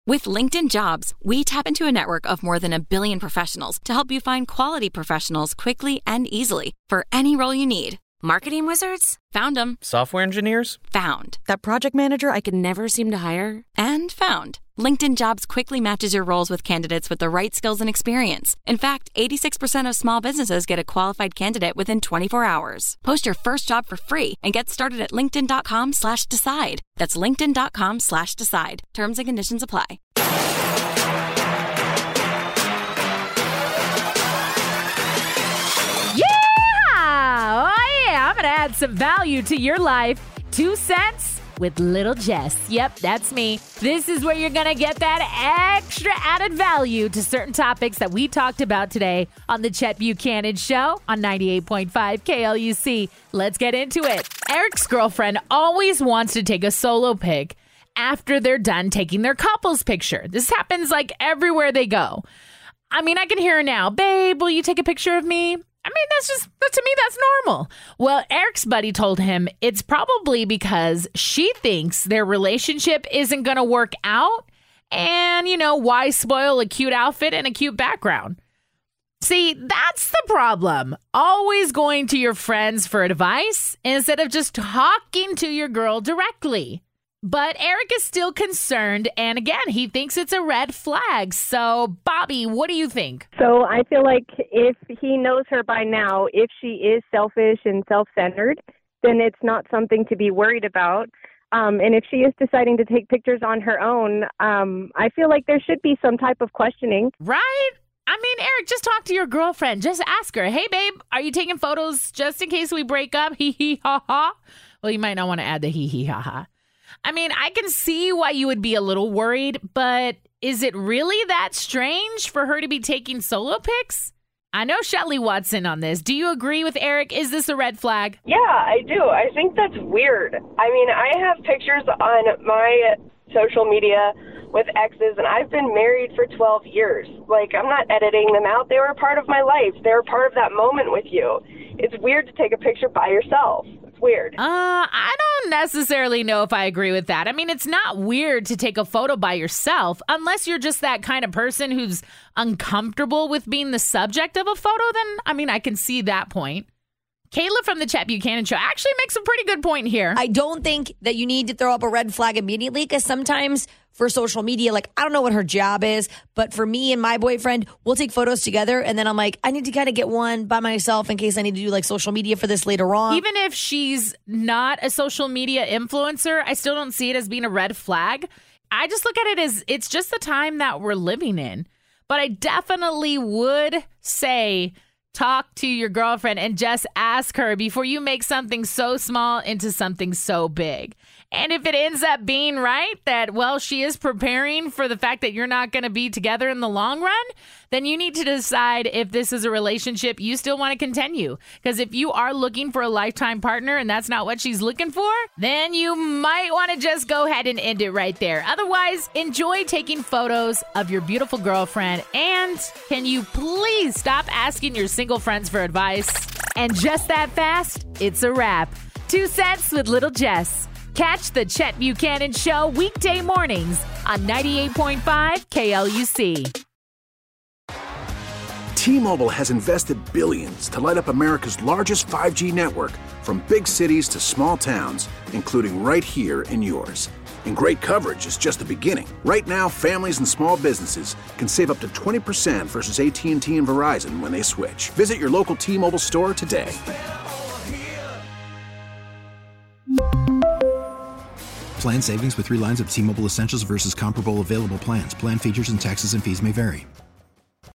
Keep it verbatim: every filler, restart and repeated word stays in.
With LinkedIn Jobs, we tap into a network of more than a billion professionals to help you find quality professionals quickly and easily for any role you need. Marketing wizards? Found them. Software engineers? Found. That project manager I could never seem to hire? And found. LinkedIn Jobs quickly matches your roles with candidates with the right skills and experience. In fact, eighty-six percent of small businesses get a qualified candidate within twenty-four hours. Post your first job for free and get started at linkedin.com slash decide. That's linkedin.com slash decide. Terms and conditions apply. Yeah! Oh, yeah. I'm going to add some value to your life. Two cents with Little Jess. Yep, that's me. This is where you're going to get that extra added value to certain topics that we talked about today on the Chet Buchanan Show on ninety-eight point five K L U C. Let's get into it. Eric's girlfriend always wants to take a solo pic after they're done taking their couples picture. This happens like everywhere they go. I mean, I can hear her now. Babe, will you take a picture of me? I mean, that's just, that to me, that's normal. Well, Eric's buddy told him it's probably because she thinks their relationship isn't going to work out. And, you know, why spoil a cute outfit and a cute background? See, that's the problem. Always going to your friends for advice instead of just talking to your girl directly. But Eric is still concerned, and again, he thinks it's a red flag. So, Bobby, what do you think? So I feel like if he knows her by now, if she is selfish and self-centered, then it's not something to be worried about. Um, and if she is deciding to take pictures on her own, um, I feel like there should be some type of questioning. Right? I mean, Eric, just talk to your girlfriend. Just ask her, hey, babe, are you taking photos just in case we break up? Hee hee ha ha. Well, you might not want to add the hee hee ha ha. I mean, I can see why you would be a little worried, but is it really that strange for her to be taking solo pics? I know Shelly Watson on this. Do you agree with Eric? Is this a red flag? Yeah, I do. I think that's weird. I mean, I have pictures on my social media with exes, and I've been married for twelve years. Like, I'm not editing them out. They were a part of my life. They were part of that moment with you. It's weird to take a picture by yourself. It's weird. Uh, I don't necessarily know if I agree with that. I mean, it's not weird to take a photo by yourself unless you're just that kind of person who's uncomfortable with being the subject of a photo. Then, I mean, I can see that point. Kayla from the Chet Buchanan Show actually makes a pretty good point here. I don't think that you need to throw up a red flag immediately, because sometimes for social media, like, I don't know what her job is, but for me and my boyfriend, we'll take photos together, and then I'm like, I need to kind of get one by myself in case I need to do like social media for this later on. Even if she's not a social media influencer, I still don't see it as being a red flag. I just look at it as it's just the time that we're living in. But I definitely would say talk to your girlfriend and just ask her before you make something so small into something so big. And if it ends up being right that, well, she is preparing for the fact that you're not going to be together in the long run, then you need to decide if this is a relationship you still want to continue. Because if you are looking for a lifetime partner and that's not what she's looking for, then you might want to just go ahead and end it right there. Otherwise, enjoy taking photos of your beautiful girlfriend. And can you please stop asking your single friends for advice? And just that fast, it's a wrap. Two cents with Little Jess. Catch the Chet Buchanan Show weekday mornings on ninety-eight point five K L U C. T-Mobile has invested billions to light up America's largest five G network, from big cities to small towns, including right here in yours. And great coverage is just the beginning. Right now, families and small businesses can save up to twenty percent versus A T and T and Verizon when they switch. Visit your local T-Mobile store today. Plan savings with three lines of T-Mobile Essentials versus comparable available plans. Plan features and taxes and fees may vary.